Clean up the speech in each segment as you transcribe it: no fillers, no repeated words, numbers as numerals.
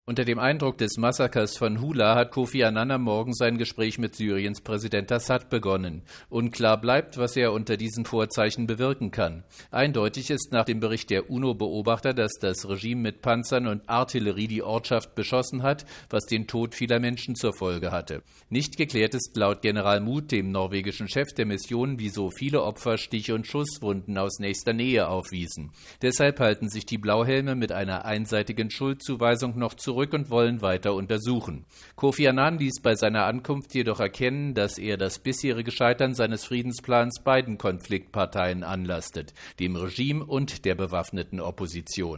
Unter dem Eindruck des Massakers von Hula hat Kofi Annan am Morgen sein Gespräch mit Syriens Präsident Assad begonnen. Unklar bleibt, was er unter diesen Vorzeichen bewirken kann. Eindeutig ist nach dem Bericht der UNO-Beobachter, dass das Regime mit Panzern und Artillerie die Ortschaft beschossen hat, was den Tod vieler Menschen zur Folge hatte. Nicht geklärt ist laut General Muth, dem norwegischen Chef der Mission, wieso viele Opfer Stich- und Schusswunden aus nächster Nähe aufwiesen. Deshalb halten sich die Blauhelme mit einer einseitigen Schuldzuweisung noch zurück und wollen weiter untersuchen. Kofi Annan ließ bei seiner Ankunft jedoch erkennen, dass er das bisherige Scheitern seines Friedensplans beiden Konfliktparteien anlastet, dem Regime und der bewaffneten Opposition.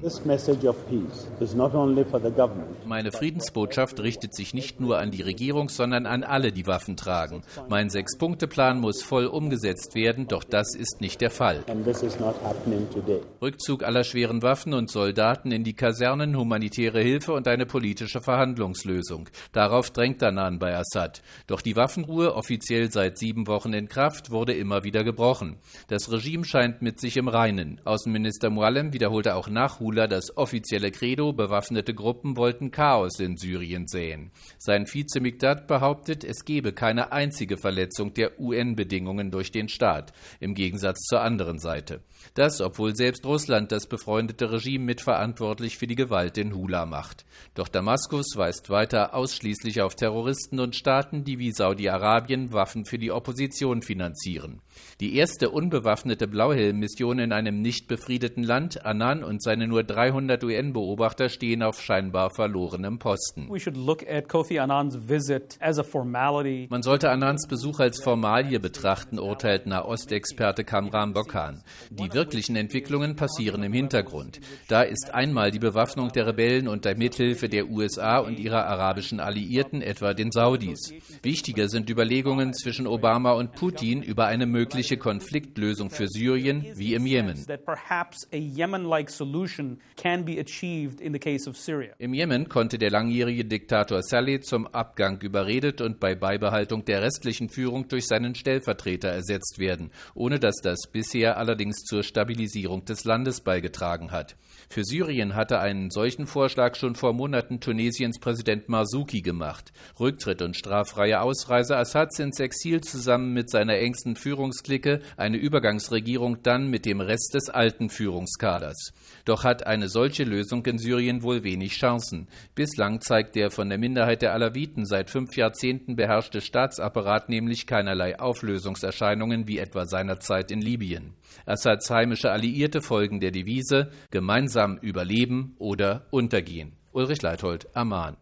Meine Friedensbotschaft richtet sich nicht nur an die Regierung, sondern an alle, die Waffen tragen. Mein 6-Punkte-Plan muss voll umgesetzt werden, doch das ist nicht der Fall. Rückzug aller schweren Waffen und Soldaten in die Kasernen, humanitäre Hilfe und eine politische Verhandlungslösung. Darauf drängt Annan bei Assad. Doch die Waffenruhe, offiziell seit 7 Wochen in Kraft, wurde immer wieder gebrochen. Das Regime scheint mit sich im Reinen. Außenminister Muallem wiederholte auch nach Hula das offizielle Credo, bewaffnete Gruppen wollten Chaos in Syrien säen. Sein Vize Mikdad behauptet, es gebe keine einzige Verletzung der UN-Bedingungen durch den Staat, im Gegensatz zur anderen Seite. Das, obwohl selbst Russland das befreundete Regime mitverantwortlich für die Gewalt in Hula macht. Doch Damaskus weist weiter ausschließlich auf Terroristen und Staaten, die wie Saudi-Arabien Waffen für die Opposition finanzieren. Die erste unbewaffnete Blauhelm-Mission in einem nicht befriedeten Land, Annan und seine nur 300 UN-Beobachter stehen auf scheinbar verlorenem Posten. Man sollte Annans Besuch als Formalie betrachten, urteilt Nahostexperte Kamran Bokhan. Die wirklichen Entwicklungen passieren im Hintergrund. Da ist einmal die Bewaffnung der Rebellen unter Mithilfe der USA und ihrer arabischen Alliierten, etwa den Saudis. Wichtiger sind Überlegungen zwischen Obama und Putin über eine mögliche Konfliktlösung für Syrien wie im Jemen. Im Jemen konnte der langjährige Diktator Saleh zum Abgang überredet und bei Beibehaltung der restlichen Führung durch seinen Stellvertreter ersetzt werden, ohne dass das bisher allerdings zur Stabilisierung des Landes beigetragen hat. Für Syrien hatte einen solchen Vorschlag schon vor Monaten Tunesiens Präsident Marzouki gemacht. Rücktritt und straffreie Ausreise Assads ins Exil zusammen mit seiner engsten Führungsklicke, eine Übergangsregierung dann mit dem Rest des alten Führungskaders. Doch hat eine solche Lösung in Syrien wohl wenig Chancen. Bislang zeigt der von der Minderheit der Alawiten seit 5 Jahrzehnten beherrschte Staatsapparat nämlich keinerlei Auflösungserscheinungen wie etwa seinerzeit in Libyen. Assads heimische Alliierte folgen der Devise: gemeinsam überleben oder untergehen. Ulrich Leithold, Amman.